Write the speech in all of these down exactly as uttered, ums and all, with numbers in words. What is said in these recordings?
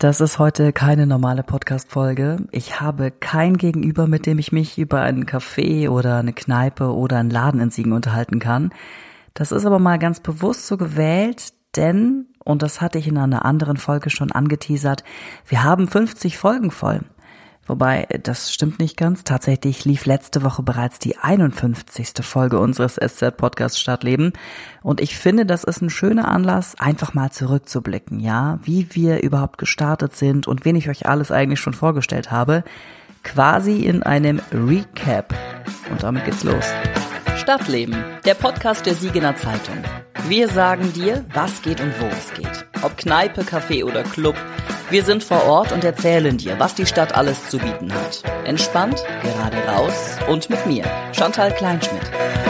Das ist heute keine normale Podcast-Folge. Ich habe kein Gegenüber, mit dem ich mich über einen Café oder eine Kneipe oder einen Laden in Siegen unterhalten kann. Das ist aber mal ganz bewusst so gewählt, denn, und das hatte ich in einer anderen Folge schon angeteasert, wir haben fünfzig Folgen voll. Wobei, das stimmt nicht ganz. Tatsächlich lief letzte Woche bereits die einundfünfzigste Folge unseres S Z-Podcasts Stadtleben. Und ich finde, das ist ein schöner Anlass, einfach mal zurückzublicken, ja, wie wir überhaupt gestartet sind und wen ich euch alles eigentlich schon vorgestellt habe. Quasi in einem Recap. Und damit geht's los. Stadtleben, der Podcast der Siegener Zeitung. Wir sagen dir, was geht und wo es geht. Ob Kneipe, Café oder Club. Wir sind vor Ort und erzählen dir, was die Stadt alles zu bieten hat. Entspannt, gerade raus und mit mir, Chantal Kleinschmidt.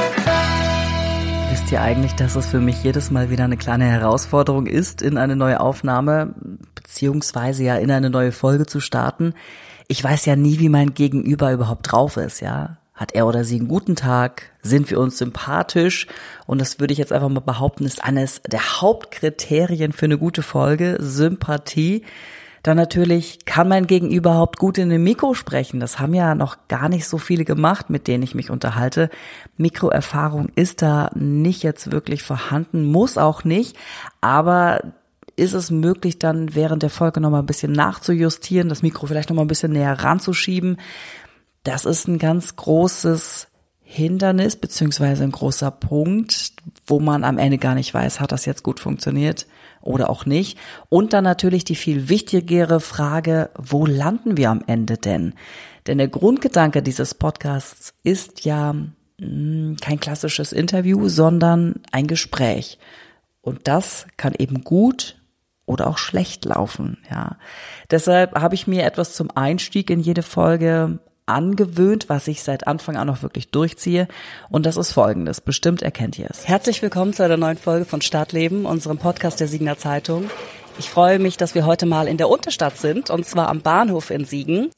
Wisst ihr eigentlich, dass es für mich jedes Mal wieder eine kleine Herausforderung ist, in eine neue Aufnahme, beziehungsweise ja in eine neue Folge zu starten? Ich weiß ja nie, wie mein Gegenüber überhaupt drauf ist, ja. Hat er oder sie einen guten Tag? Sind wir uns sympathisch? Und das würde ich jetzt einfach mal behaupten, ist eines der Hauptkriterien für eine gute Folge, Sympathie. Dann natürlich, kann mein Gegenüber überhaupt gut in dem Mikro sprechen? Das haben ja noch gar nicht so viele gemacht, mit denen ich mich unterhalte. Mikroerfahrung ist da nicht jetzt wirklich vorhanden, muss auch nicht, aber ist es möglich, dann während der Folge nochmal ein bisschen nachzujustieren, das Mikro vielleicht nochmal ein bisschen näher ranzuschieben? Das ist ein ganz großes Hindernis, beziehungsweise ein großer Punkt, wo man am Ende gar nicht weiß, hat das jetzt gut funktioniert oder auch nicht. Und dann natürlich die viel wichtigere Frage, wo landen wir am Ende denn? Denn der Grundgedanke dieses Podcasts ist ja mh, kein klassisches Interview, sondern ein Gespräch. Und das kann eben gut oder auch schlecht laufen, ja. Deshalb habe ich mir etwas zum Einstieg in jede Folge angewöhnt, was ich seit Anfang an auch wirklich durchziehe. Und das ist Folgendes. Bestimmt erkennt ihr es. Herzlich willkommen zu einer neuen Folge von Stadtleben, unserem Podcast der Siegener Zeitung. Ich freue mich, dass wir heute mal in der Unterstadt sind, und zwar am Bahnhof in Siegen.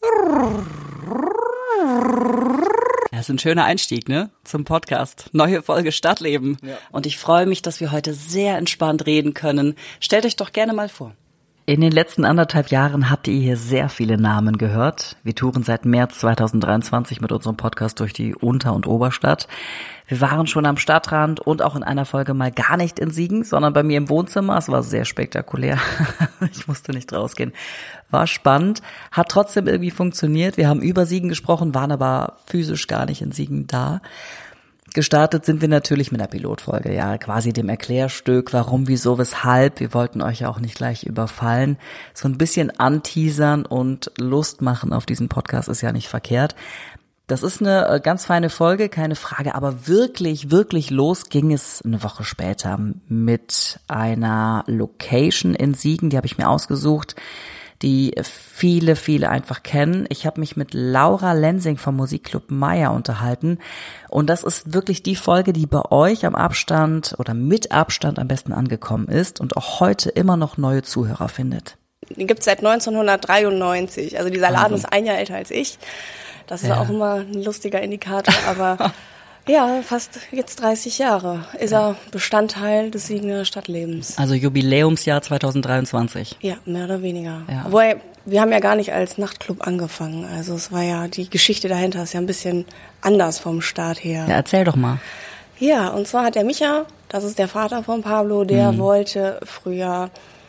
Das ist ein schöner Einstieg, ne? Zum Podcast. Neue Folge Stadtleben. Ja. Und ich freue mich, dass wir heute sehr entspannt reden können. Stellt euch doch gerne mal vor. In den letzten anderthalb Jahren habt ihr hier sehr viele Namen gehört. Wir touren seit März zweitausenddreiundzwanzig mit unserem Podcast durch die Unter- und Oberstadt. Wir waren schon am Stadtrand und auch in einer Folge mal gar nicht in Siegen, sondern bei mir im Wohnzimmer. Es war sehr spektakulär. Ich musste nicht rausgehen. War spannend, hat trotzdem irgendwie funktioniert. Wir haben über Siegen gesprochen, waren aber physisch gar nicht in Siegen da. Gestartet sind wir natürlich mit einer Pilotfolge, ja, quasi dem Erklärstück, warum, wieso, weshalb. Wir wollten euch ja auch nicht gleich überfallen. So ein bisschen anteasern und Lust machen auf diesen Podcast ist ja nicht verkehrt. Das ist eine ganz feine Folge, keine Frage, aber wirklich, wirklich los ging es eine Woche später mit einer Location in Siegen, die habe ich mir ausgesucht, die viele, viele einfach kennen. Ich habe mich mit Laura Lensing vom Musikclub Meier unterhalten und das ist wirklich die Folge, die bei euch am Abstand oder mit Abstand am besten angekommen ist und auch heute immer noch neue Zuhörer findet. Den gibt's seit neunzehnhundertdreiundneunzig, also dieser Laden also. ist ein Jahr älter als ich. Das ist ja auch immer ein lustiger Indikator, aber ja, fast jetzt dreißig Jahre ist er Bestandteil des Siegener Stadtlebens. Also Jubiläumsjahr zweitausenddreiundzwanzig. Ja, mehr oder weniger. Ja. Wobei, wir haben ja gar nicht als Nachtclub angefangen. Also es war ja, die Geschichte dahinter ist ja ein bisschen anders vom Start her. Ja, erzähl doch mal. Ja, und zwar hat der Micha, das ist der Vater von Pablo, der mhm. wollte früher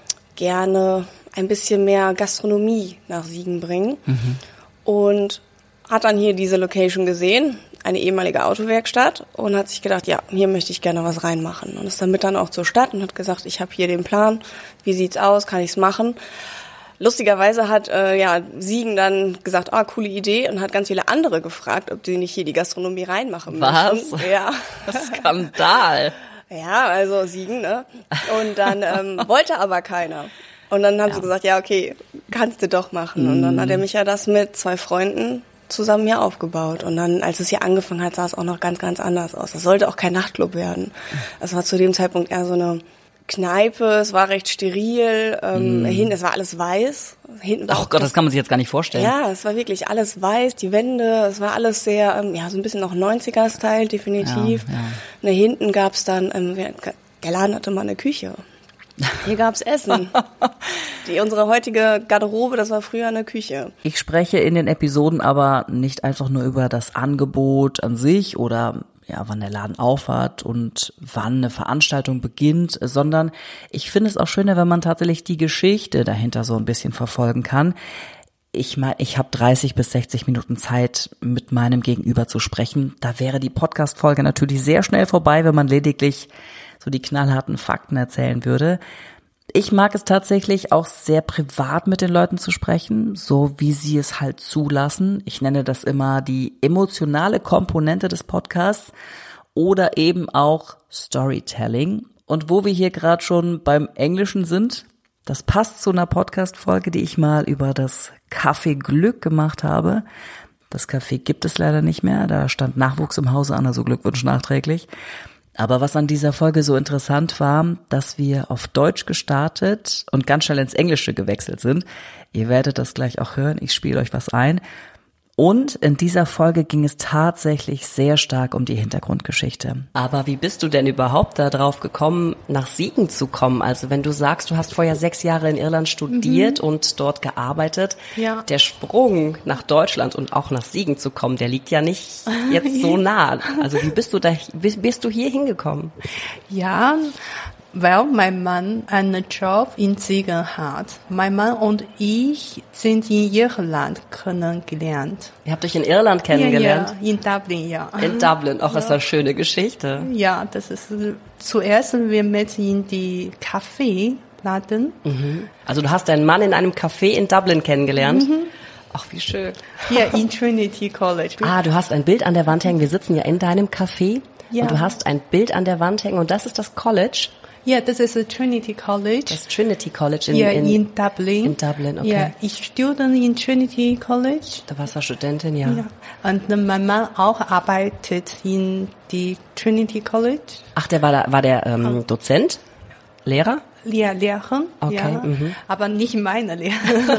gerne ein bisschen mehr Gastronomie nach Siegen bringen. Mhm. Und hat dann hier diese Location gesehen, eine ehemalige Autowerkstatt, und hat sich gedacht, ja, hier möchte ich gerne was reinmachen. Und ist damit dann auch zur Stadt und hat gesagt, ich habe hier den Plan, wie sieht's aus, kann ich's machen? Lustigerweise hat äh, ja Siegen dann gesagt, ah, coole Idee, und hat ganz viele andere gefragt, ob die nicht hier die Gastronomie reinmachen was? möchten. Ja. Skandal. Ja, also Siegen, ne? Und dann ähm, wollte aber keiner. Und dann haben ja. sie gesagt, ja, okay, kannst du doch machen. Mm. Und dann hat er mich ja das mit zwei Freunden zusammen hier aufgebaut. Und dann, als es hier angefangen hat, sah es auch noch ganz, ganz anders aus. Das sollte auch kein Nachtclub werden. Es war zu dem Zeitpunkt eher so eine Kneipe, es war recht steril, ähm, mm. hinten, es war alles weiß. Hinten Ach Gott, das, das kann man sich jetzt gar nicht vorstellen. Ja, es war wirklich alles weiß, die Wände, es war alles sehr, ähm, ja, so ein bisschen noch neunziger-Style, definitiv. Ja, ja. Und hinten gab's dann, ähm, der Laden hatte mal eine Küche. Hier gab's Essen. Die, unsere heutige Garderobe, das war früher eine Küche. Ich spreche in den Episoden aber nicht einfach nur über das Angebot an sich oder ja, wann der Laden aufhat und wann eine Veranstaltung beginnt, sondern ich finde es auch schöner, wenn man tatsächlich die Geschichte dahinter so ein bisschen verfolgen kann. Ich meine, ich habe dreißig bis sechzig Minuten Zeit, mit meinem Gegenüber zu sprechen. Da wäre die Podcast-Folge natürlich sehr schnell vorbei, wenn man lediglich so die knallharten Fakten erzählen würde. Ich mag es tatsächlich auch sehr privat mit den Leuten zu sprechen, so wie sie es halt zulassen. Ich nenne das immer die emotionale Komponente des Podcasts oder eben auch Storytelling. Und wo wir hier gerade schon beim Englischen sind, das passt zu einer Podcast-Folge, die ich mal über das Café Glück gemacht habe. Das Café gibt es leider nicht mehr, da stand Nachwuchs im Hause an, also Glückwunsch nachträglich. Aber was an dieser Folge so interessant war, dass wir auf Deutsch gestartet und ganz schnell ins Englische gewechselt sind. Ihr werdet das gleich auch hören, ich spiele euch was ein. Und in dieser Folge ging es tatsächlich sehr stark um die Hintergrundgeschichte. Aber wie bist du denn überhaupt da drauf gekommen, nach Siegen zu kommen? Also wenn du sagst, du hast vorher sechs Jahre in Irland studiert mhm. und dort gearbeitet, ja. Der Sprung nach Deutschland und auch nach Siegen zu kommen, der liegt ja nicht jetzt so nah. Also wie bist du da, bist du hier hingekommen? Ja, weil mein Mann einen Job in Siegen hat. Mein Mann und ich sind in Irland kennengelernt. Ihr habt euch in Irland kennengelernt? Ja, ja, in Dublin, ja. In Dublin, auch ja. Ist das eine schöne Geschichte. Ja, das ist, zuerst wir met in die Kaffeeladen. Mhm. Also du hast deinen Mann in einem Café in Dublin kennengelernt? Mhm. Ach, wie schön. Ja, in Trinity College. Ah, du hast ein Bild an der Wand hängen. Wir sitzen ja in deinem Café. Ja. Und du hast ein Bild an der Wand hängen und das ist das College? Ja, das ist Trinity College. Das Trinity College in, ja, in, in Dublin. In Dublin, okay. Ja, ich studiere in Trinity College. Da warst du Studentin, ja. ja. Und mein Mann auch arbeitet in die Trinity College. Ach, der war da, war der ähm, oh. Dozent? Lehrer? Ja, Lehrer. Okay. Ja, mhm. Aber nicht meine Lehrer.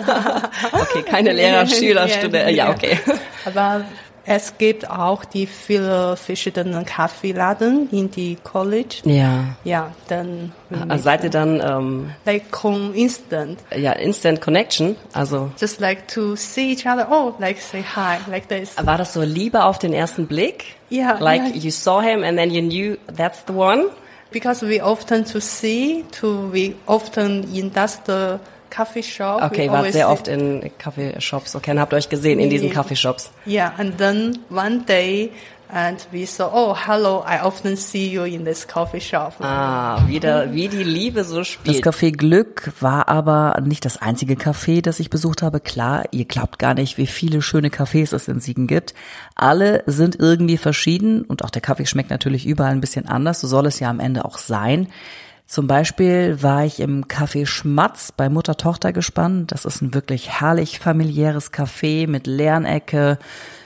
Okay, keine Lehrer, Schüler, Studenten. Ja, okay. Aber es gibt auch die viele verschiedenen Kaffeeladen in die College. Ja. Ja, dann. Also seid ihr dann? Ähm, like instant. Ja, instant connection. Also. Just like to see each other. Oh, like say hi, like this. War das so Liebe auf den ersten Blick? Ja. Like yeah. you saw him and then you knew that's the one. Because we often to see, to we often in that's the Coffee Shop. Okay, wart sehr oft in Kaffeeshops. Okay, und habt euch gesehen in diesen Kaffeeshops. Yeah, and then one day, and we saw, oh, hello, I often see you in this coffee shop. Ah, wieder, wie die Liebe so spielt. Das Café Glück war aber nicht das einzige Café, das ich besucht habe. Klar, ihr glaubt gar nicht, wie viele schöne Cafés es in Siegen gibt. Alle sind irgendwie verschieden und auch der Kaffee schmeckt natürlich überall ein bisschen anders. So soll es ja am Ende auch sein. Zum Beispiel war ich im Café Schmatz bei Mutter-Tochter-Gespann. Das ist ein wirklich herrlich familiäres Café mit Lernecke,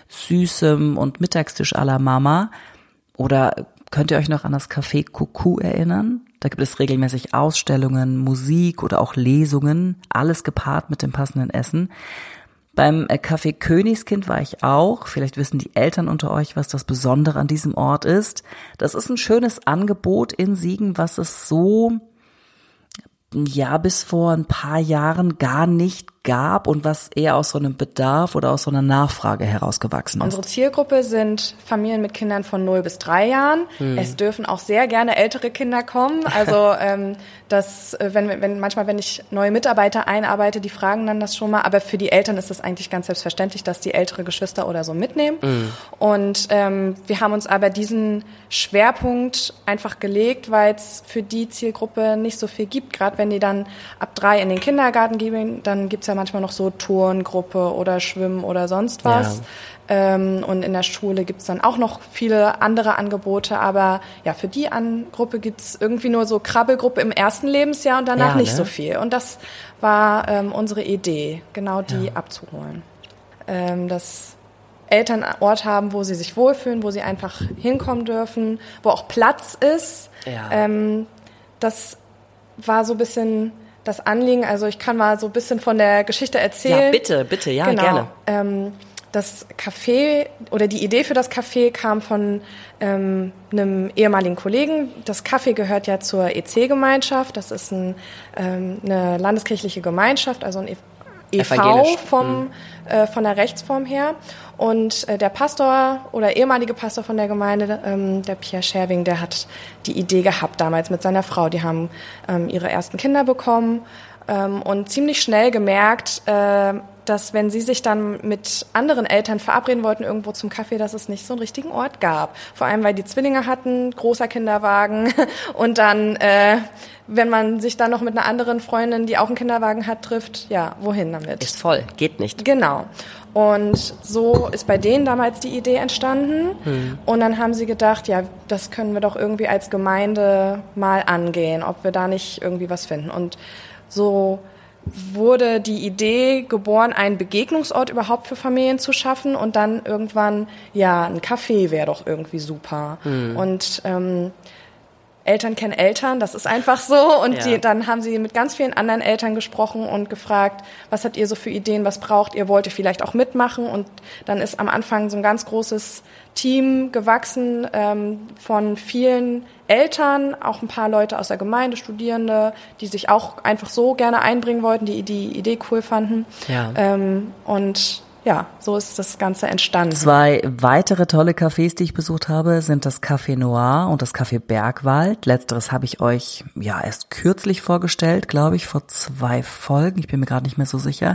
Süßem und Mittagstisch à la Mama. Oder könnt ihr euch noch an das Café Kuku erinnern? Da gibt es regelmäßig Ausstellungen, Musik oder auch Lesungen, alles gepaart mit dem passenden Essen. Beim Café Königskind war ich auch. Vielleicht wissen die Eltern unter euch, was das Besondere an diesem Ort ist. Das ist ein schönes Angebot in Siegen, was es so, ja, bis vor ein paar Jahren gar nicht gab und was eher aus so einem Bedarf oder aus so einer Nachfrage herausgewachsen ist. Unsere Zielgruppe sind Familien mit Kindern von null bis drei Jahren. Hm. Es dürfen auch sehr gerne ältere Kinder kommen. Also ähm, das, wenn, wenn manchmal, wenn ich neue Mitarbeiter einarbeite, die fragen dann das schon mal. Aber für die Eltern ist es eigentlich ganz selbstverständlich, dass die ältere Geschwister oder so mitnehmen. Hm. Und ähm, wir haben uns aber diesen Schwerpunkt einfach gelegt, weil es für die Zielgruppe nicht so viel gibt. Gerade wenn die dann ab drei in den Kindergarten gehen, dann gibt's ja manchmal noch so Turngruppe oder Schwimmen oder sonst was. Ja. Ähm, und in der Schule gibt's dann auch noch viele andere Angebote. Aber ja, für die An- Gruppe gibt's irgendwie nur so Krabbelgruppe im ersten Lebensjahr und danach ja, nicht ne? so viel. Und das war ähm, unsere Idee, genau die ja. abzuholen. Ähm, dass Eltern einen Ort haben, wo sie sich wohlfühlen, wo sie einfach hinkommen dürfen, wo auch Platz ist. Ja. Ähm, das war so ein bisschen das Anliegen. Also ich kann mal so ein bisschen von der Geschichte erzählen. Ja, bitte, bitte, ja, genau. gerne. Ähm, das Café oder die Idee für das Café kam von ähm, einem ehemaligen Kollegen. Das Café gehört ja zur E C-Gemeinschaft. Das ist ein, ähm, eine landeskirchliche Gemeinschaft, also ein E V vom, mhm. äh, von der Rechtsform her. Und äh, der Pastor oder ehemalige Pastor von der Gemeinde, ähm, der Pierre Scherving, der hat die Idee gehabt damals mit seiner Frau. Die haben ähm, ihre ersten Kinder bekommen ähm, und ziemlich schnell gemerkt, äh, dass wenn sie sich dann mit anderen Eltern verabreden wollten irgendwo zum Kaffee, dass es nicht so einen richtigen Ort gab. Vor allem, weil die Zwillinge hatten, großer Kinderwagen und dann, äh, wenn man sich dann noch mit einer anderen Freundin, die auch einen Kinderwagen hat, trifft, ja, wohin damit? Ist voll, geht nicht. Genau. Und so ist bei denen damals die Idee entstanden. Hm. Und dann haben sie gedacht, ja, das können wir doch irgendwie als Gemeinde mal angehen, ob wir da nicht irgendwie was finden. Und so wurde die Idee geboren, einen Begegnungsort überhaupt für Familien zu schaffen und dann irgendwann, ja, ein Café wäre doch irgendwie super. Mhm. Und ähm, Eltern kennen Eltern, das ist einfach so. Und ja. die, dann haben sie mit ganz vielen anderen Eltern gesprochen und gefragt, was habt ihr so für Ideen, was braucht ihr, wollt ihr vielleicht auch mitmachen? Und dann ist am Anfang so ein ganz großes Team gewachsen ähm, von vielen Eltern, auch ein paar Leute aus der Gemeinde, Studierende, die sich auch einfach so gerne einbringen wollten, die die Idee cool fanden. Ja. Ähm, und ja, so ist das Ganze entstanden. Zwei weitere tolle Cafés, die ich besucht habe, sind das Café Noir und das Café Bergwald. Letzteres habe ich euch ja erst kürzlich vorgestellt, glaube ich, vor zwei Folgen. Ich bin mir gerade nicht mehr so sicher.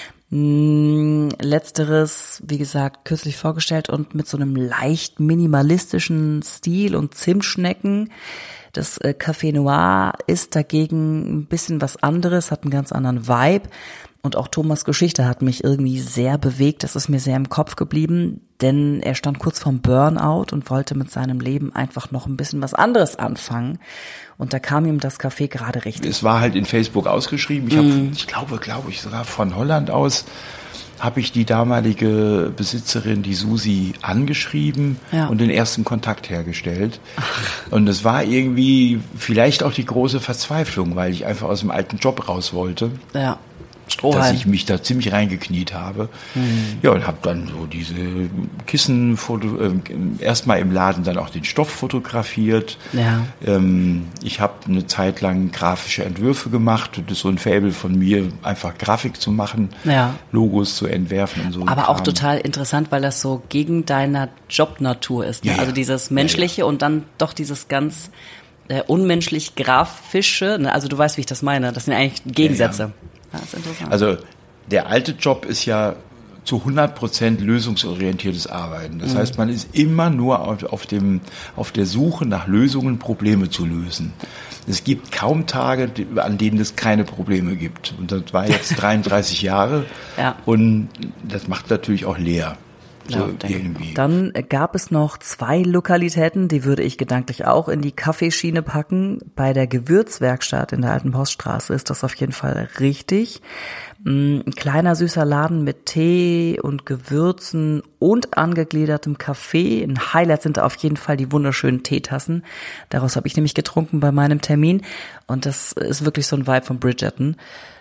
Letzteres, wie gesagt, kürzlich vorgestellt und mit so einem leicht minimalistischen Stil und Zimtschnecken. Das Café Noir ist dagegen ein bisschen was anderes, hat einen ganz anderen Vibe. Und auch Thomas' Geschichte hat mich irgendwie sehr bewegt. Das ist mir sehr im Kopf geblieben, denn er stand kurz vorm Burnout und wollte mit seinem Leben einfach noch ein bisschen was anderes anfangen. Und da kam ihm das Café gerade richtig. Es war halt in Facebook ausgeschrieben. Ich, hab, mm. ich glaube, glaube ich, sogar von Holland aus habe ich die damalige Besitzerin, die Susi, angeschrieben ja. und den ersten Kontakt hergestellt. Ach. Und es war irgendwie vielleicht auch die große Verzweiflung, weil ich einfach aus dem alten Job raus wollte. Ja. Strohhalm. Dass ich mich da ziemlich reingekniet habe. Mhm. Ja, und habe dann so diese Kissen foto, äh, erstmal im Laden dann auch den Stoff fotografiert. Ja. Ähm, ich habe eine Zeit lang grafische Entwürfe gemacht. Das ist so ein Faible von mir, einfach Grafik zu machen, ja. Logos zu entwerfen und so. Aber auch total interessant, weil das so gegen deiner Jobnatur ist. Ne? Ja, also dieses Menschliche ja, ja. und dann doch dieses ganz äh, unmenschlich grafische. Ne? Also du weißt, wie ich das meine. Das sind eigentlich Gegensätze. Ja, ja. Das ist interessant. Also der alte Job ist ja zu hundert Prozent lösungsorientiertes Arbeiten. Das mhm. heißt, man ist immer nur auf, dem, auf der Suche nach Lösungen, Probleme zu lösen. Es gibt kaum Tage, an denen es keine Probleme gibt. Und das war jetzt dreiunddreißig Jahre ja. und das macht natürlich auch leer. So ja, irgendwie. Dann gab es noch zwei Lokalitäten, die würde ich gedanklich auch in die Kaffeeschiene packen. Bei der Gewürzwerkstatt in der Alten Poststraße ist das auf jeden Fall richtig. Ein kleiner süßer Laden mit Tee und Gewürzen und angegliedertem Kaffee. Ein Highlight sind auf jeden Fall die wunderschönen Teetassen. Daraus habe ich nämlich getrunken bei meinem Termin. Und das ist wirklich so ein Vibe von Bridgerton.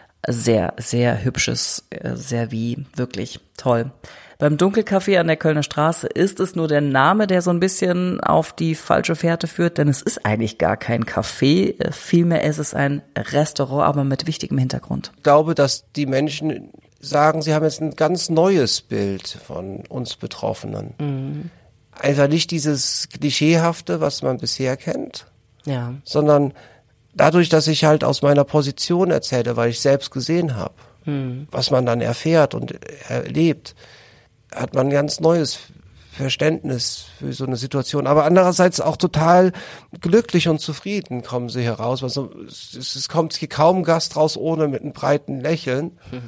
Sehr, sehr hübsches Service, wirklich toll. Beim Dunkelcafé an der Kölner Straße ist es nur der Name, der so ein bisschen auf die falsche Fährte führt, denn es ist eigentlich gar kein Café, vielmehr ist es ein Restaurant, aber mit wichtigem Hintergrund. Ich glaube, dass die Menschen sagen, sie haben jetzt ein ganz neues Bild von uns Betroffenen. Mhm. Einfach nicht dieses Klischeehafte, was man bisher kennt, ja. sondern dadurch, dass ich halt aus meiner Position erzähle, weil ich selbst gesehen habe, mhm. was man dann erfährt und erlebt, hat man ein ganz neues Verständnis für so eine Situation. Aber andererseits auch total glücklich und zufrieden kommen sie heraus. Also es, es kommt hier kaum Gast raus ohne mit einem breiten Lächeln, mhm.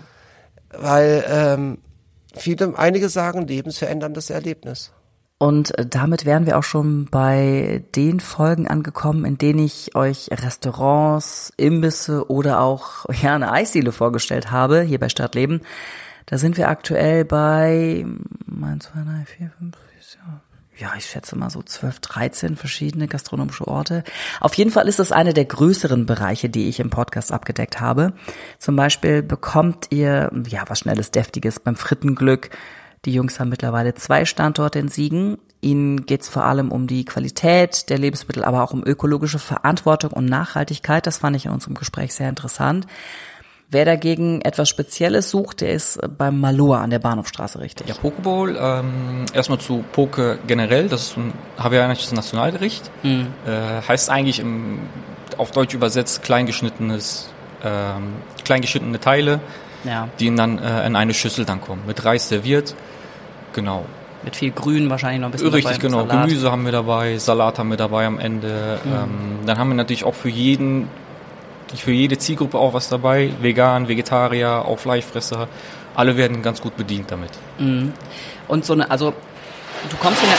weil ähm, viele, einige sagen, lebensveränderndes Erlebnis. Und damit wären wir auch schon bei den Folgen angekommen, in denen ich euch Restaurants, Imbisse oder auch ja eine Eisdiele vorgestellt habe, hier bei Stadtleben. Da sind wir aktuell bei eins, zwei, drei, vier, fünf, sechs, ja, ich schätze mal so zwölf, dreizehn verschiedene gastronomische Orte. Auf jeden Fall ist es eine der größeren Bereiche, die ich im Podcast abgedeckt habe. Zum Beispiel bekommt ihr ja was Schnelles, Deftiges beim Frittenglück. Die Jungs haben mittlerweile zwei Standorte in Siegen. Ihnen geht's vor allem um die Qualität der Lebensmittel, aber auch um ökologische Verantwortung und Nachhaltigkeit. Das fand ich in unserem Gespräch sehr interessant. Wer dagegen etwas Spezielles sucht, der ist beim Malua an der Bahnhofstraße richtig. Ja, Pokeball, ähm, erstmal zu Poke generell, das ist ein hawaiianisches Nationalgericht. Mhm. Äh, heißt eigentlich im, auf Deutsch übersetzt kleingeschnittenes, ähm, kleingeschnittene Teile, ja. die dann äh, in eine Schüssel dann kommen, mit Reis serviert. Genau. Mit viel Grün wahrscheinlich noch ein bisschen Richtig, dabei. Richtig, genau. Salat. Gemüse haben wir dabei, Salat haben wir dabei am Ende. Mhm. Ähm, dann haben wir natürlich auch für jeden Für jede Zielgruppe auch was dabei, vegan, Vegetarier, auch Fleischfresser, alle werden ganz gut bedient damit. Und so eine, also du kommst in der,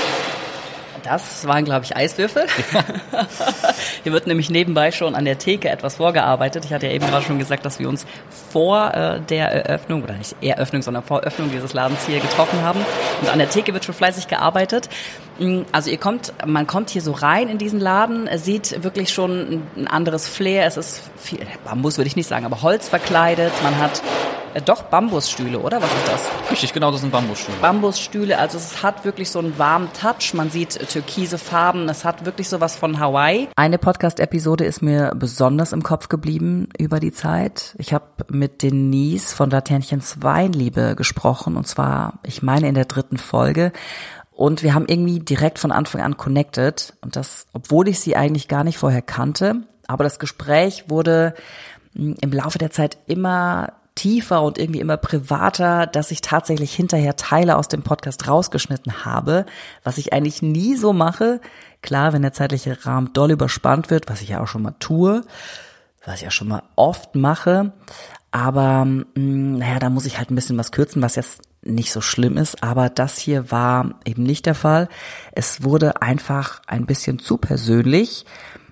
das waren glaube ich Eiswürfel. Hier wird nämlich nebenbei schon an der Theke etwas vorgearbeitet. Ich hatte ja eben gerade schon gesagt, dass wir uns vor äh, der Eröffnung, oder nicht Eröffnung, sondern vor Öffnung dieses Ladens hier getroffen haben. Und an der Theke wird schon fleißig gearbeitet. Also ihr kommt, man kommt hier so rein in diesen Laden, sieht wirklich schon ein anderes Flair. Es ist viel, Bambus würde ich nicht sagen, aber Holz verkleidet. Man hat äh, doch Bambusstühle, oder? Was ist das? Richtig, genau, das sind Bambusstühle. Bambusstühle, also es hat wirklich so einen warmen Touch. Man sieht äh, türkise Farben, es hat wirklich sowas von Hawaii. Eine Podcast-Episode ist mir besonders im Kopf geblieben über die Zeit. Ich habe mit Denise von Laternchens Weinliebe gesprochen, und zwar, ich meine, in der dritten Folge. Und wir haben irgendwie direkt von Anfang an connected. Und das, obwohl ich sie eigentlich gar nicht vorher kannte. Aber das Gespräch wurde im Laufe der Zeit immer tiefer und irgendwie immer privater, dass ich tatsächlich hinterher Teile aus dem Podcast rausgeschnitten habe, was ich eigentlich nie so mache. Klar, wenn der zeitliche Rahmen doll überspannt wird, was ich ja auch schon mal tue, was ich ja schon mal oft mache. Aber mh, naja, da muss ich halt ein bisschen was kürzen, was jetzt nicht so schlimm ist, aber das hier war eben nicht der Fall. Es wurde einfach ein bisschen zu persönlich,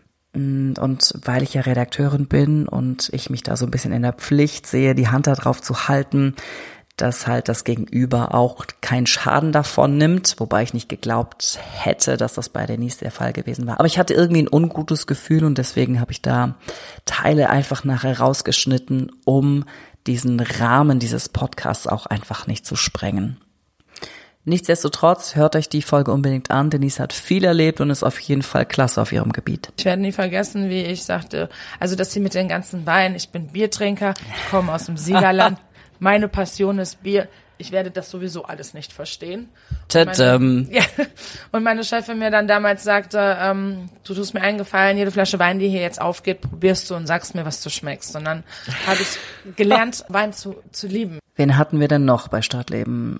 und weil ich ja Redakteurin bin und ich mich da so ein bisschen in der Pflicht sehe, die Hand da drauf zu halten, dass halt das Gegenüber auch keinen Schaden davon nimmt, wobei ich nicht geglaubt hätte, dass das bei Denise der Fall gewesen war. Aber ich hatte irgendwie ein ungutes Gefühl und deswegen habe ich da Teile einfach nachher rausgeschnitten, um diesen Rahmen dieses Podcasts auch einfach nicht zu sprengen. Nichtsdestotrotz, hört euch die Folge unbedingt an. Denise hat viel erlebt und ist auf jeden Fall klasse auf ihrem Gebiet. Ich werde nie vergessen, wie ich sagte, also dass sie mit den ganzen Weinen, ich bin Biertrinker, ich komme aus dem Siegerland, meine Passion ist Bier. Ich werde das sowieso alles nicht verstehen. Und meine, ja, und meine Chefin mir dann damals sagte, ähm, du tust mir einen Gefallen, jede Flasche Wein, die hier jetzt aufgeht, probierst du und sagst mir, was du schmeckst. Und dann habe ich gelernt, Wein zu, zu lieben. Wen hatten wir denn noch bei Stadtleben?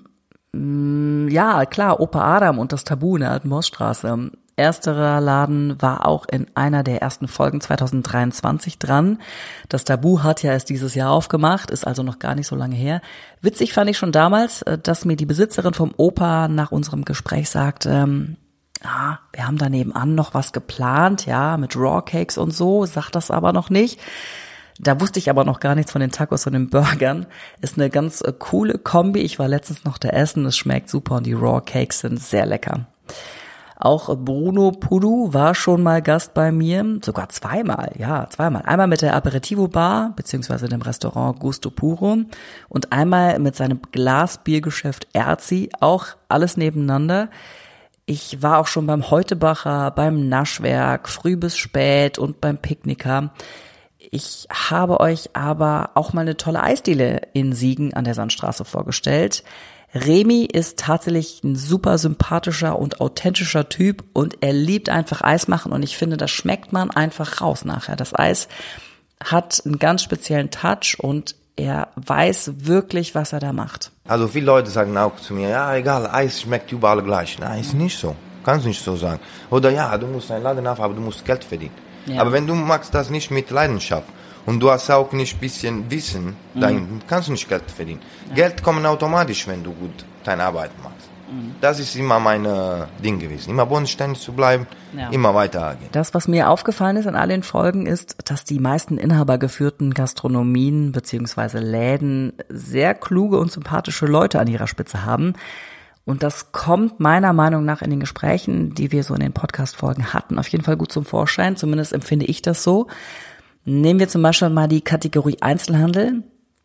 Ja, klar, Opa Adam und das Tabu in der Alten Moosstraße. Ersterer Laden war auch in einer der ersten Folgen zwanzig dreiundzwanzig dran. Das Tabu hat ja erst dieses Jahr aufgemacht, ist also noch gar nicht so lange her. Witzig fand ich schon damals, dass mir die Besitzerin vom Opa nach unserem Gespräch sagte, ähm, ah, wir haben da nebenan noch was geplant, ja, mit Raw Cakes und so, sagt das aber noch nicht. Da wusste ich aber noch gar nichts von den Tacos und den Burgern. Ist eine ganz äh, coole Kombi. Ich war letztens noch da essen, es schmeckt super und die Raw Cakes sind sehr lecker. Auch Bruno Pudu war schon mal Gast bei mir, sogar zweimal, ja, zweimal. Einmal mit der Aperitivo Bar, beziehungsweise dem Restaurant Gusto Puro und einmal mit seinem Glasbiergeschäft Erzi, auch alles nebeneinander. Ich war auch schon beim Heutebacher, beim Naschwerk, früh bis spät und beim Picknicker. Ich habe euch aber auch mal eine tolle Eisdiele in Siegen an der Sandstraße vorgestellt. Remy ist tatsächlich ein super sympathischer und authentischer Typ und er liebt einfach Eis machen und ich finde, das schmeckt man einfach raus nachher. Das Eis hat einen ganz speziellen Touch und er weiß wirklich, was er da macht. Also viele Leute sagen auch zu mir, ja egal, Eis schmeckt überall gleich. Nein, ist nicht so. Kannst nicht so sagen. Oder ja, du musst einen Laden aufhaben, aber du musst Geld verdienen. Ja. Aber wenn du machst das nicht mit Leidenschaft und du hast auch nicht ein bisschen Wissen, mhm. dann kannst du nicht Geld verdienen. Ja. Geld kommt automatisch, wenn du gut deine Arbeit machst. Mhm. Das ist immer mein Ding gewesen. Immer bodenständig zu bleiben, ja. immer weitergehen. Das, was mir aufgefallen ist an all den Folgen, ist, dass die meisten inhabergeführten Gastronomien bzw. Läden sehr kluge und sympathische Leute an ihrer Spitze haben. Und das kommt meiner Meinung nach in den Gesprächen, die wir so in den Podcast-Folgen hatten, auf jeden Fall gut zum Vorschein. Zumindest empfinde ich das so. Nehmen wir zum Beispiel mal die Kategorie Einzelhandel.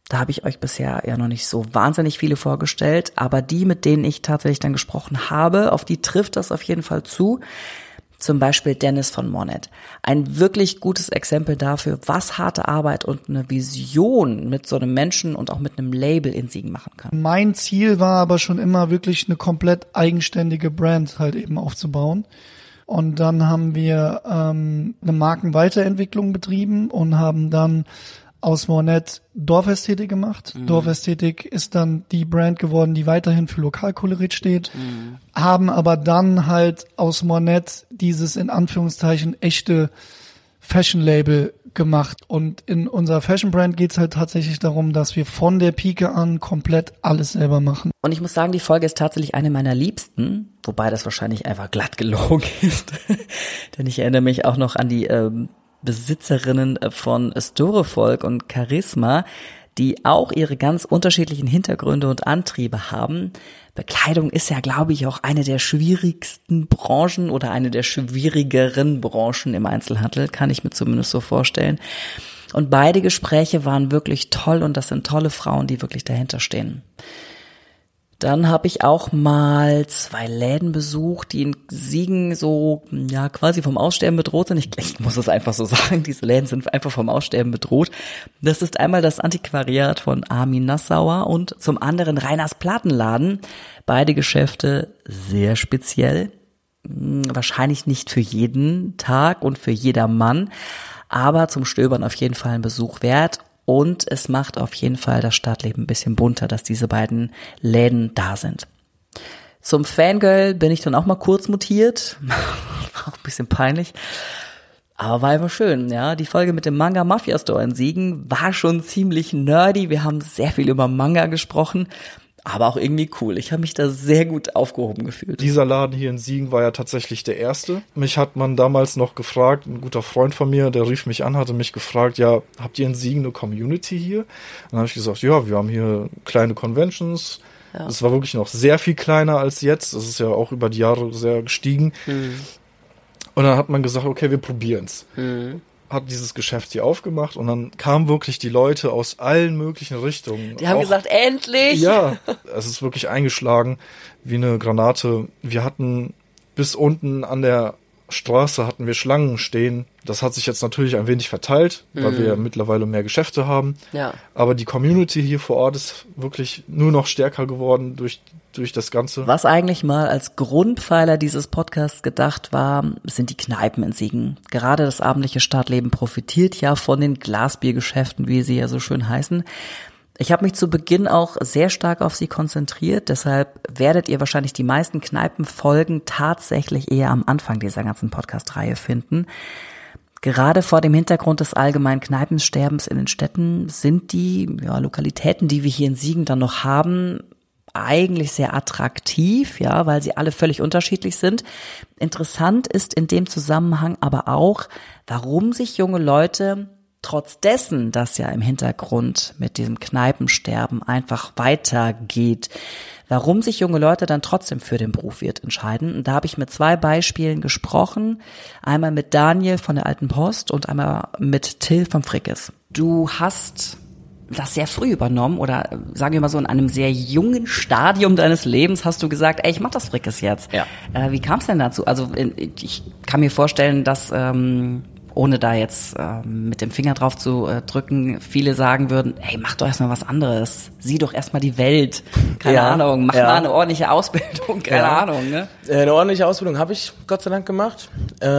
Da habe ich euch bisher ja noch nicht so wahnsinnig viele vorgestellt, aber die, mit denen ich tatsächlich dann gesprochen habe, auf die trifft das auf jeden Fall zu. Zum Beispiel Dennis von Monet. Ein wirklich gutes Exempel dafür, was harte Arbeit und eine Vision mit so einem Menschen und auch mit einem Label in Siegen machen kann. Mein Ziel war aber schon immer wirklich eine komplett eigenständige Brand halt eben aufzubauen. Und dann haben wir ähm, eine Markenweiterentwicklung betrieben und haben dann aus Monet Dorfästhetik gemacht. Mhm. Dorfästhetik ist dann die Brand geworden, die weiterhin für Lokalkolorit steht. Mhm. Haben aber dann halt aus Monet dieses in Anführungszeichen echte Fashion-Label gemacht. Und in unserer Fashion-Brand geht's halt tatsächlich darum, dass wir von der Pike an komplett alles selber machen. Und ich muss sagen, die Folge ist tatsächlich eine meiner liebsten, wobei das wahrscheinlich einfach glatt gelogen ist. Denn ich erinnere mich auch noch an die ähm, Besitzerinnen von Storevolk und Charisma, die auch ihre ganz unterschiedlichen Hintergründe und Antriebe haben. Bekleidung ist ja, glaube ich, auch eine der schwierigsten Branchen oder eine der schwierigeren Branchen im Einzelhandel, kann ich mir zumindest so vorstellen. Und beide Gespräche waren wirklich toll und das sind tolle Frauen, die wirklich dahinter stehen. Dann habe ich auch mal zwei Läden besucht, die in Siegen so ja quasi vom Aussterben bedroht sind. Ich, ich muss es einfach so sagen, diese Läden sind einfach vom Aussterben bedroht. Das ist einmal das Antiquariat von Armin Nassauer und zum anderen Reiners Plattenladen. Beide Geschäfte sehr speziell, wahrscheinlich nicht für jeden Tag und für jedermann, aber zum Stöbern auf jeden Fall ein Besuch wert. Und es macht auf jeden Fall das Stadtleben ein bisschen bunter, dass diese beiden Läden da sind. Zum Fangirl bin ich dann auch mal kurz mutiert. Auch ein bisschen peinlich. Aber war immer schön, ja. Die Folge mit dem Manga Mafia Store in Siegen war schon ziemlich nerdy. Wir haben sehr viel über Manga gesprochen. Aber auch irgendwie cool. Ich habe mich da sehr gut aufgehoben gefühlt. Dieser Laden hier in Siegen war ja tatsächlich der erste. Mich hat man damals noch gefragt, ein guter Freund von mir, der rief mich an, hatte mich gefragt, ja, habt ihr in Siegen eine Community hier? Und dann habe ich gesagt, ja, wir haben hier kleine Conventions. Ja. Es war wirklich noch sehr viel kleiner als jetzt. Das ist ja auch über die Jahre sehr gestiegen. Mhm. Und dann hat man gesagt, okay, wir probieren's. Mhm. Hat dieses Geschäft hier aufgemacht und dann kamen wirklich die Leute aus allen möglichen Richtungen. Die haben auch gesagt, endlich! Ja, es ist wirklich eingeschlagen wie eine Granate. Wir hatten bis unten an der Straße hatten wir Schlangen stehen. Das hat sich jetzt natürlich ein wenig verteilt, weil mhm. wir mittlerweile mehr Geschäfte haben. Ja. Aber die Community hier vor Ort ist wirklich nur noch stärker geworden durch durch das Ganze. Was eigentlich mal als Grundpfeiler dieses Podcasts gedacht war, sind die Kneipen in Siegen. Gerade das abendliche Stadtleben profitiert ja von den Glasbiergeschäften, wie sie ja so schön heißen. Ich habe mich zu Beginn auch sehr stark auf sie konzentriert, deshalb werdet ihr wahrscheinlich die meisten Kneipenfolgen tatsächlich eher am Anfang dieser ganzen Podcast-Reihe finden. Gerade vor dem Hintergrund des allgemeinen Kneipensterbens in den Städten sind die ja, Lokalitäten, die wir hier in Siegen dann noch haben, eigentlich sehr attraktiv, ja, weil sie alle völlig unterschiedlich sind. Interessant ist in dem Zusammenhang aber auch, warum sich junge Leute trotz dessen, dass ja im Hintergrund mit diesem Kneipensterben einfach weitergeht, warum sich junge Leute dann trotzdem für den Berufswirt entscheiden. Und da habe ich mit zwei Beispielen gesprochen. Einmal mit Daniel von der Alten Post und einmal mit Till vom Frickes. Du hast das sehr früh übernommen oder sagen wir mal so in einem sehr jungen Stadium deines Lebens hast du gesagt, ey, ich mach das Frickes jetzt. Ja. Äh, wie kam es denn dazu? Also ich kann mir vorstellen, dass ähm, ohne da jetzt äh, mit dem Finger drauf zu äh, drücken, viele sagen würden, hey, mach doch erstmal was anderes. Sieh doch erstmal die Welt. Keine ja, Ahnung, mach ja. mal eine ordentliche Ausbildung. Keine ja. Ahnung. Ne? Eine ordentliche Ausbildung habe ich Gott sei Dank gemacht.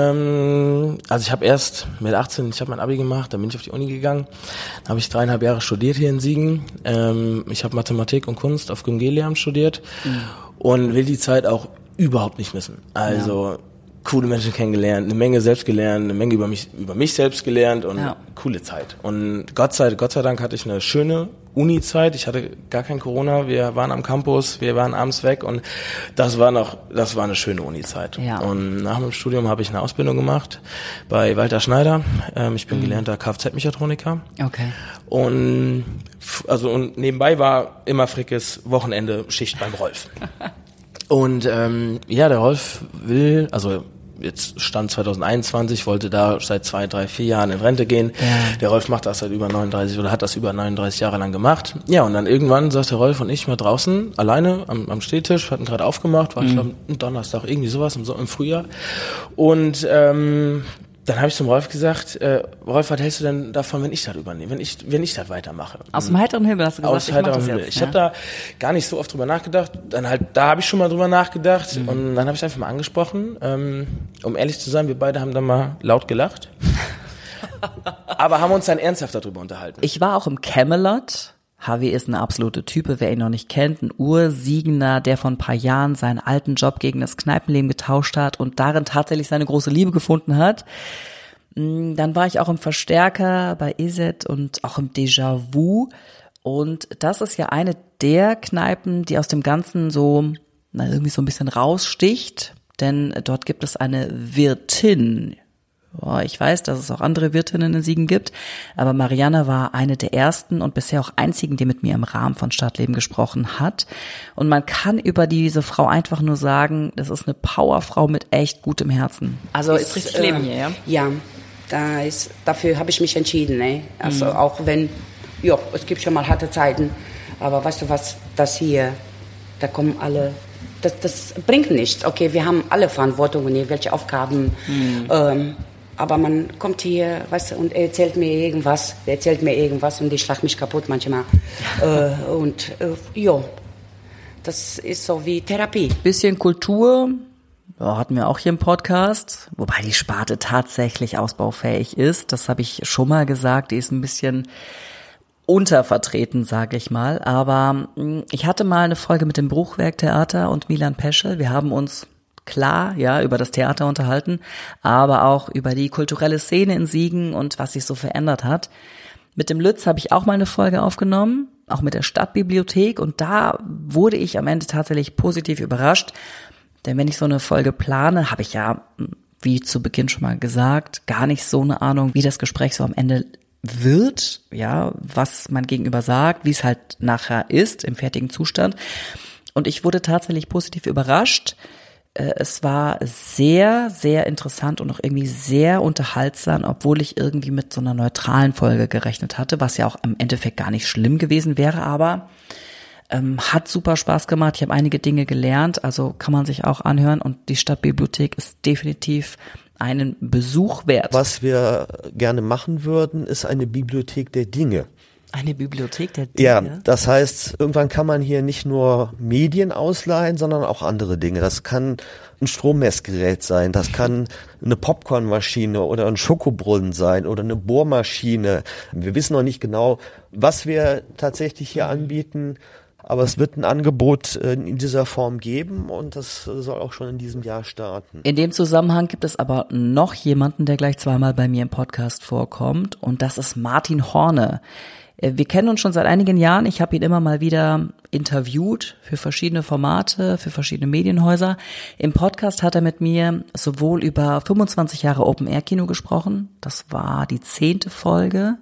Ähm, also ich habe erst mit achtzehn, ich habe mein Abi gemacht, dann bin ich auf die Uni gegangen. Dann habe ich dreieinhalb Jahre studiert hier in Siegen. Ähm, ich habe Mathematik und Kunst auf Gymnasium studiert mhm. und will die Zeit auch überhaupt nicht missen. Also ja. coole Menschen kennengelernt, eine Menge selbst gelernt, eine Menge über mich über mich selbst gelernt und ja. coole Zeit. Und Gott sei, Gott sei Dank hatte ich eine schöne Uni-Zeit. Ich hatte gar kein Corona. Wir waren am Campus, wir waren abends weg und das war noch, das war eine schöne Uni-Zeit. Ja. Und nach meinem Studium habe ich eine Ausbildung gemacht bei Walter Schneider. Ähm, ich bin mhm. gelernter Kfz-Mechatroniker. Okay. Und also und nebenbei war immer Frickes Wochenende Schicht beim Rolf. Und ähm, ja, der Rolf will, also jetzt Stand zwanzig einundzwanzig, wollte da seit zwei, drei, vier Jahren in Rente gehen. Ja. Der Rolf macht das seit über neununddreißig oder hat das über neununddreißig Jahre lang gemacht. Ja, und dann irgendwann saß der Rolf und ich mal draußen, alleine am, am Stehtisch, hatten gerade aufgemacht, war mhm. ich glaube ein Donnerstag, irgendwie sowas im, im Frühjahr. Und ähm, dann habe ich zum Rolf gesagt, äh, Rolf, was hältst du denn davon, wenn ich das übernehme, wenn ich, wenn ich das weitermache? Aus dem heiteren Himmel hast du gesagt, Aus ich heiterem mach das Himmel. jetzt. Ich ja? habe da gar nicht so oft drüber nachgedacht. Dann halt, da habe ich schon mal drüber nachgedacht mhm. und dann habe ich einfach mal angesprochen. Ähm, um ehrlich zu sein, wir beide haben dann mal laut gelacht, aber haben uns dann ernsthaft darüber unterhalten. Ich war auch im Camelot. Harvey ist eine absolute Type, wer ihn noch nicht kennt, ein Ursiegender, der vor ein paar Jahren seinen alten Job gegen das Kneipenleben getauscht hat und darin tatsächlich seine große Liebe gefunden hat. Dann war ich auch im Verstärker bei Iset und auch im Déjà-vu und das ist ja eine der Kneipen, die aus dem Ganzen so, na, irgendwie so ein bisschen raussticht, denn dort gibt es eine Wirtin. Boah, ich weiß, dass es auch andere Wirtinnen in Siegen gibt, aber Marianne war eine der ersten und bisher auch einzigen, die mit mir im Rahmen von Stadtleben gesprochen hat. Und man kann über diese Frau einfach nur sagen, das ist eine Powerfrau mit echt gutem Herzen. Also ist, ist richtig äh, Leben hier, ja? Ja, da ist, dafür habe ich mich entschieden. Ne? Also mhm. auch wenn, ja, es gibt schon mal harte Zeiten, aber weißt du was, das hier, da kommen alle... Das, das bringt nichts. Okay, wir haben alle Verantwortung, welche Aufgaben. Mhm. Ähm, aber man kommt hier, weißt du, und er erzählt mir irgendwas, er erzählt mir irgendwas und ich schlag mich kaputt manchmal. äh, und äh, ja, das ist so wie Therapie. Bisschen Kultur, ja, hatten wir auch hier im Podcast, wobei die Sparte tatsächlich ausbaufähig ist. Das habe ich schon mal gesagt, die ist ein bisschen untervertreten, sage ich mal. Aber ich hatte mal eine Folge mit dem Bruchwerk-Theater und Milan Peschel. Wir haben uns klar, ja, über das Theater unterhalten, aber auch über die kulturelle Szene in Siegen und was sich so verändert hat. Mit dem Lütz habe ich auch mal eine Folge aufgenommen, auch mit der Stadtbibliothek, und da wurde ich am Ende tatsächlich positiv überrascht, denn wenn ich so eine Folge plane, habe ich ja, wie zu Beginn schon mal gesagt, gar nicht so eine Ahnung, wie das Gespräch so am Ende wird, ja, was man gegenüber sagt, wie es halt nachher ist im fertigen Zustand. Und ich wurde tatsächlich positiv überrascht. Es war sehr, sehr interessant und auch irgendwie sehr unterhaltsam, obwohl ich irgendwie mit so einer neutralen Folge gerechnet hatte, was ja auch im Endeffekt gar nicht schlimm gewesen wäre, aber ähm, hat super Spaß gemacht. Ich habe einige Dinge gelernt, also kann man sich auch anhören, und die Stadtbibliothek ist definitiv einen Besuch wert. Was wir gerne machen würden, ist eine Bibliothek der Dinge. Eine Bibliothek der Dinge? Ja, das heißt, irgendwann kann man hier nicht nur Medien ausleihen, sondern auch andere Dinge. Das kann ein Strommessgerät sein, das kann eine Popcornmaschine oder ein Schokobrunnen sein oder eine Bohrmaschine. Wir wissen noch nicht genau, was wir tatsächlich hier anbieten, aber es wird ein Angebot in dieser Form geben und das soll auch schon in diesem Jahr starten. In dem Zusammenhang gibt es aber noch jemanden, der gleich zweimal bei mir im Podcast vorkommt, und das ist Martin Horne. Wir kennen uns schon seit einigen Jahren. Ich habe ihn immer mal wieder interviewt für verschiedene Formate, für verschiedene Medienhäuser. Im Podcast hat er mit mir sowohl über fünfundzwanzig Jahre Open-Air-Kino gesprochen, das war die zehnte Folge,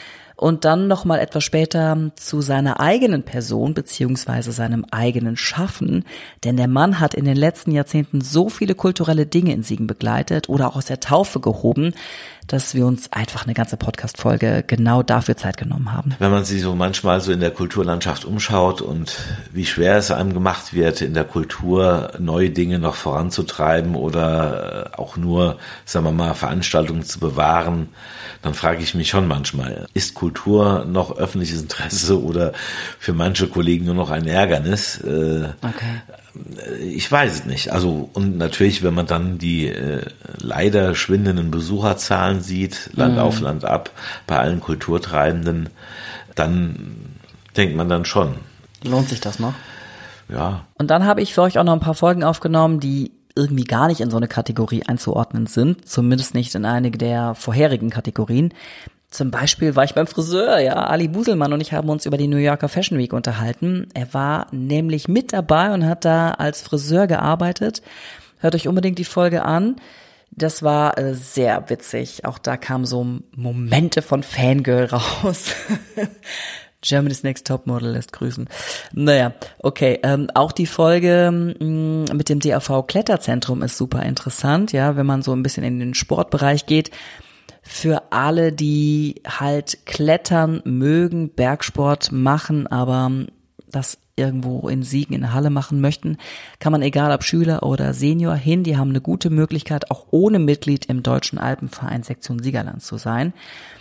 und dann noch mal etwas später zu seiner eigenen Person beziehungsweise seinem eigenen Schaffen, denn der Mann hat in den letzten Jahrzehnten so viele kulturelle Dinge in Siegen begleitet oder auch aus der Taufe gehoben, dass wir uns einfach eine ganze Podcast-Folge genau dafür Zeit genommen haben. Wenn man sich so manchmal so in der Kulturlandschaft umschaut und wie schwer es einem gemacht wird, in der Kultur neue Dinge noch voranzutreiben oder auch nur, sagen wir mal, Veranstaltungen zu bewahren, dann frage ich mich schon manchmal, ist Kultur noch öffentliches Interesse oder für manche Kollegen nur noch ein Ärgernis? Okay. Ich weiß es nicht. Also, und natürlich, wenn man dann die äh, leider schwindenden Besucherzahlen sieht, Land mhm. auf Land ab, bei allen Kulturtreibenden, dann denkt man dann schon. Lohnt sich das noch? Ja. Und dann habe ich für euch auch noch ein paar Folgen aufgenommen, die irgendwie gar nicht in so eine Kategorie einzuordnen sind, zumindest nicht in einige der vorherigen Kategorien. Zum Beispiel war ich beim Friseur, ja, Ali Buselmann und ich haben uns über die New Yorker Fashion Week unterhalten. Er war nämlich mit dabei und hat da als Friseur gearbeitet. Hört euch unbedingt die Folge an. Das war äh, sehr witzig. Auch da kamen so Momente von Fangirl raus. Germany's Next Topmodel lässt grüßen. Naja, okay. Ähm, auch die Folge mh, mit dem D A V Kletterzentrum ist super interessant, ja, wenn man so ein bisschen in den Sportbereich geht. Für alle, die halt klettern mögen, Bergsport machen, aber das irgendwo in Siegen in der Halle machen möchten, kann man egal ob Schüler oder Senior hin, die haben eine gute Möglichkeit, auch ohne Mitglied im Deutschen Alpenverein Sektion Siegerland zu sein.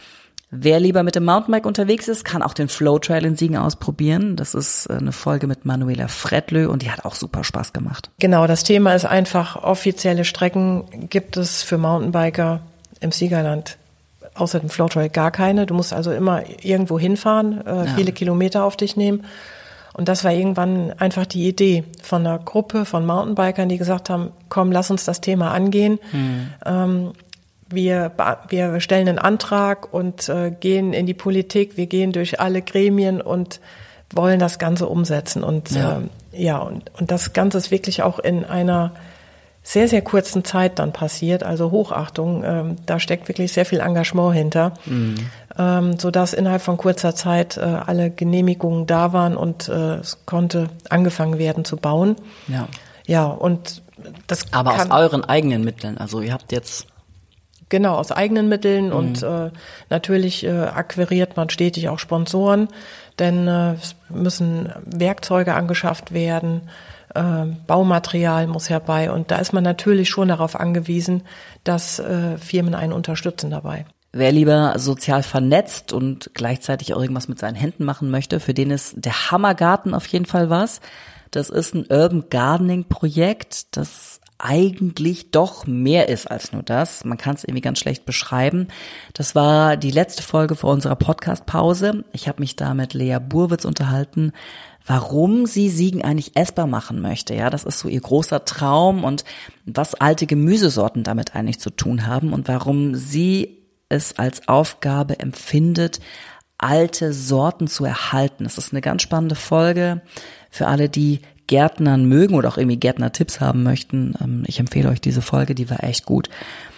Wer lieber mit dem Mountainbike unterwegs ist, kann auch den Flow Trail in Siegen ausprobieren. Das ist eine Folge mit Manuela Fredlö und die hat auch super Spaß gemacht. Genau, das Thema ist einfach, offizielle Strecken gibt es für Mountainbiker im Siegerland außer dem Flow Trail gar keine. Du musst also immer irgendwo hinfahren, äh, ja. viele Kilometer auf dich nehmen. Und das war irgendwann einfach die Idee von einer Gruppe von Mountainbikern, die gesagt haben, komm, lass uns das Thema angehen. Mhm. Ähm, wir, wir stellen einen Antrag und äh, gehen in die Politik, wir gehen durch alle Gremien und wollen das Ganze umsetzen. Und ja, ähm, ja und, und das Ganze ist wirklich auch in einer sehr, sehr kurzen Zeit dann passiert. Also Hochachtung, ähm, da steckt wirklich sehr viel Engagement hinter. Mhm. Ähm, sodass innerhalb von kurzer Zeit äh, alle Genehmigungen da waren und äh, es konnte angefangen werden zu bauen. Ja. Ja, und das Aber kann, aus euren eigenen Mitteln, also ihr habt jetzt... Genau, aus eigenen Mitteln mhm. und äh, natürlich äh, akquiriert man stetig auch Sponsoren, denn äh, es müssen Werkzeuge angeschafft werden, äh, Baumaterial muss herbei und da ist man natürlich schon darauf angewiesen, dass äh, Firmen einen unterstützen dabei. Wer lieber sozial vernetzt und gleichzeitig auch irgendwas mit seinen Händen machen möchte, für den ist der Hammergarten auf jeden Fall was. Das ist ein Urban Gardening Projekt, das eigentlich doch mehr ist als nur das. Man kann es irgendwie ganz schlecht beschreiben. Das war die letzte Folge vor unserer Podcast-Pause. Ich habe mich da mit Lea Burwitz unterhalten, warum sie Siegen eigentlich essbar machen möchte. Ja, das ist so ihr großer Traum und was alte Gemüsesorten damit eigentlich zu tun haben und warum sie es als Aufgabe empfindet, alte Sorten zu erhalten. Das ist eine ganz spannende Folge für alle, die Gärtnern mögen oder auch irgendwie Gärtner-Tipps haben möchten. Ich empfehle euch diese Folge, die war echt gut.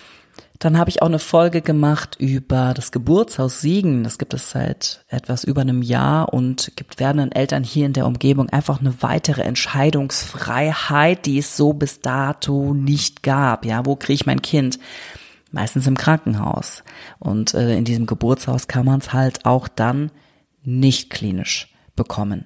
Dann habe ich auch eine Folge gemacht über das Geburtshaus Siegen. Das gibt es seit etwas über einem Jahr und gibt werdenden Eltern hier in der Umgebung einfach eine weitere Entscheidungsfreiheit, die es so bis dato nicht gab. Ja, wo kriege ich mein Kind? Meistens im Krankenhaus. Und äh, in diesem Geburtshaus kann man es halt auch dann nicht klinisch bekommen.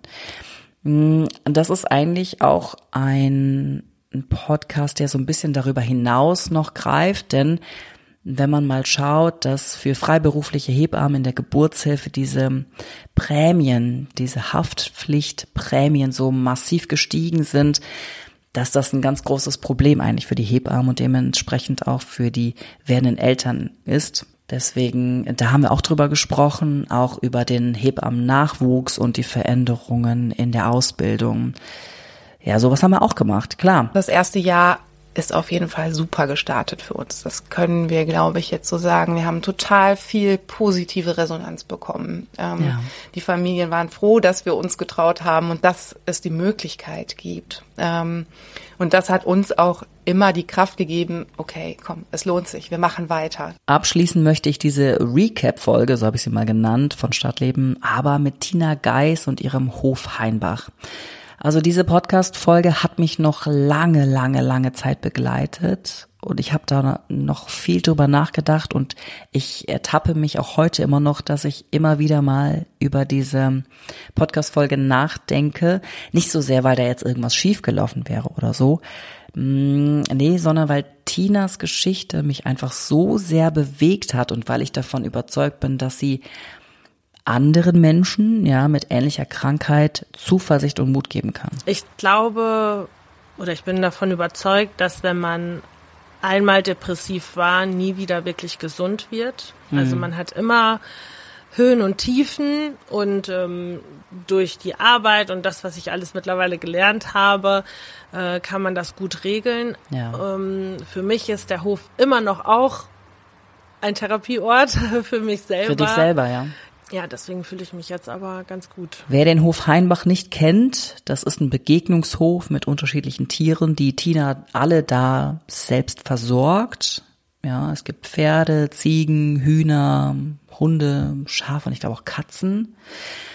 Das ist eigentlich auch ein, ein Podcast, der so ein bisschen darüber hinaus noch greift, denn wenn man mal schaut, dass für freiberufliche Hebammen in der Geburtshilfe diese Prämien, diese Haftpflichtprämien so massiv gestiegen sind, dass das ein ganz großes Problem eigentlich für die Hebammen und dementsprechend auch für die werdenden Eltern ist. Deswegen, da haben wir auch drüber gesprochen, auch über den Hebammen-Nachwuchs und die Veränderungen in der Ausbildung. Ja, sowas haben wir auch gemacht, klar. Das erste Jahr ist auf jeden Fall super gestartet für uns. Das können wir, glaube ich, jetzt so sagen. Wir haben total viel positive Resonanz bekommen. Ähm, ja. Die Familien waren froh, dass wir uns getraut haben und dass es die Möglichkeit gibt. Ähm, und das hat uns auch immer die Kraft gegeben, okay, komm, es lohnt sich, wir machen weiter. Abschließen möchte ich diese Recap-Folge, so habe ich sie mal genannt, von Stadtleben, aber mit Tina Geis und ihrem Hof Heinbach. Also diese Podcast-Folge hat mich noch lange, lange, lange Zeit begleitet und ich habe da noch viel drüber nachgedacht und ich ertappe mich auch heute immer noch, dass ich immer wieder mal über diese Podcast-Folge nachdenke. Nicht so sehr, weil da jetzt irgendwas schiefgelaufen wäre oder so, nee, sondern weil Tinas Geschichte mich einfach so sehr bewegt hat und weil ich davon überzeugt bin, dass sie anderen Menschen, ja, mit ähnlicher Krankheit Zuversicht und Mut geben kann. Ich glaube oder ich bin davon überzeugt, dass wenn man einmal depressiv war, nie wieder wirklich gesund wird. Mhm. Also man hat immer Höhen und Tiefen und ähm, durch die Arbeit und das, was ich alles mittlerweile gelernt habe, äh, kann man das gut regeln. Ja. Ähm, für mich ist der Hof immer noch auch ein Therapieort für mich selber. Für dich selber, ja. Ja, deswegen fühle ich mich jetzt aber ganz gut. Wer den Hof Heinbach nicht kennt, das ist ein Begegnungshof mit unterschiedlichen Tieren, die Tina alle da selbst versorgt. Ja, es gibt Pferde, Ziegen, Hühner, Hunde, Schafe und ich glaube auch Katzen.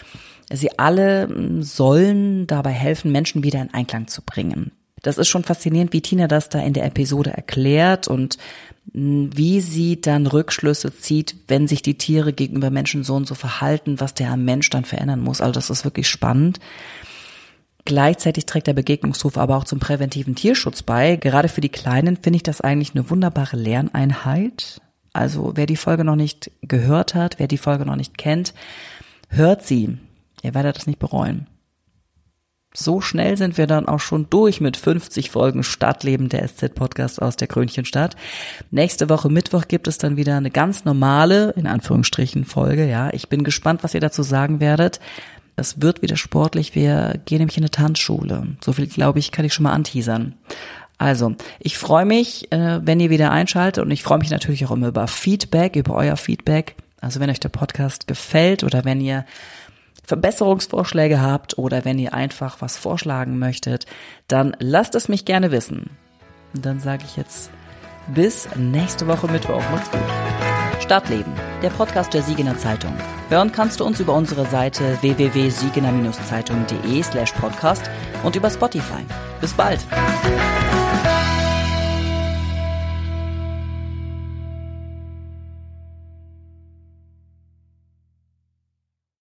Sie alle sollen dabei helfen, Menschen wieder in Einklang zu bringen. Das ist schon faszinierend, wie Tina das da in der Episode erklärt und wie sie dann Rückschlüsse zieht, wenn sich die Tiere gegenüber Menschen so und so verhalten, was der Mensch dann verändern muss. Also das ist wirklich spannend. Gleichzeitig trägt der Begegnungshof aber auch zum präventiven Tierschutz bei. Gerade für die Kleinen finde ich das eigentlich eine wunderbare Lerneinheit. Also wer die Folge noch nicht gehört hat, wer die Folge noch nicht kennt, hört sie. Ihr werdet das nicht bereuen. So schnell sind wir dann auch schon durch mit fünfzig Folgen Stadtleben, der S Z-Podcast aus der Krönchenstadt. Nächste Woche Mittwoch gibt es dann wieder eine ganz normale, in Anführungsstrichen, Folge. Ja, ich bin gespannt, was ihr dazu sagen werdet. Es wird wieder sportlich. Wir gehen nämlich in eine Tanzschule. So viel, glaube ich, kann ich schon mal anteasern. Also, ich freue mich, wenn ihr wieder einschaltet und ich freue mich natürlich auch immer über Feedback, über euer Feedback. Also wenn euch der Podcast gefällt oder wenn ihr Verbesserungsvorschläge habt oder wenn ihr einfach was vorschlagen möchtet, dann lasst es mich gerne wissen. Und dann sage ich jetzt bis nächste Woche Mittwoch. Macht's gut. Stadtleben, der Podcast der Siegener Zeitung. Hören kannst du uns über unsere Seite w w w punkt siegener Zeitung punkt de slash podcast und über Spotify. Bis bald.